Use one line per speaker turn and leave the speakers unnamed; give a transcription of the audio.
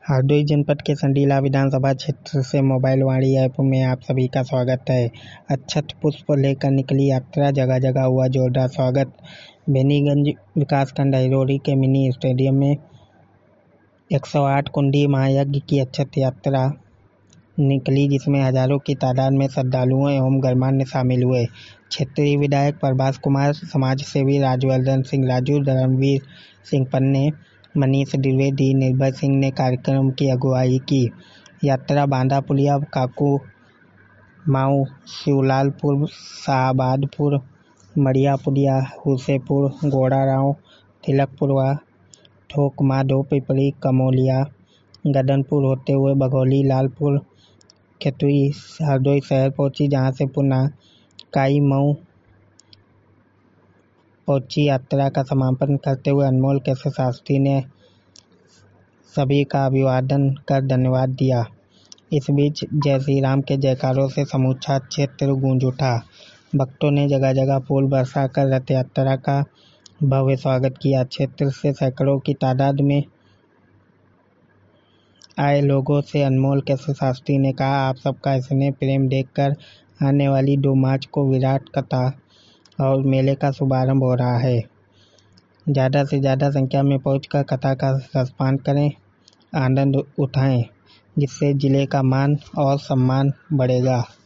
हरदोई जनपद के संडीला विधानसभा क्षेत्र से मोबाइल वाणी ऐप में आप सभी का स्वागत है। अक्षत पुष्प लेकर निकली यात्रा, जगह जगह हुआ जोरदार स्वागत। बेनीगंज विकासखंड हिरोरी के मिनी स्टेडियम में 108 कुंडी महायज्ञ की अक्षत यात्रा निकली, जिसमें हजारों की तादाद में श्रद्धालुओं एवं गणमान्य शामिल हुए। क्षेत्रीय विधायक प्रभास कुमार, समाज सेवी राजवर्धन सिंह राजू, धर्मवीर सिंह पन्ने, मनीष द्विवेदी, निर्भय सिंह ने कार्यक्रम की अगुवाई की। यात्रा बांदा पुलिया, काकू माऊ, शिवलालपुर, शाहबादपुर, मड़ियापुलिया, हुसेपुर, गोड़ाराव, तिलकपुरवा, ठोकमाधो पिपड़ी, कमोलिया, गदनपुर होते हुए बघौली, लालपुर, खेतुई, हरदोई शहर पहुंची, जहां से पुनः काई मऊ पहुंची। यात्रा का समापन करते हुए अनमोल केशव शास्त्री ने सभी का अभिवादन कर धन्यवाद दिया। इस बीच जय श्री राम के जयकारों से समूचा क्षेत्र गूंज उठा। भक्तों ने जगह जगह फूल बरसाकर रथ यात्रा का भव्य स्वागत किया। क्षेत्र से सैकड़ों की तादाद में आए लोगों से अनमोल केशव शास्त्री ने कहा, आप सबका स्नेह प्रेम देखकर आने वाली 2 मार्च को विराट कथा और मेले का शुभारंभ हो रहा है। ज़्यादा से ज़्यादा संख्या में पहुंचकर कथा का रसपान करें, आनंद उठाएं, जिससे जिले का मान और सम्मान बढ़ेगा।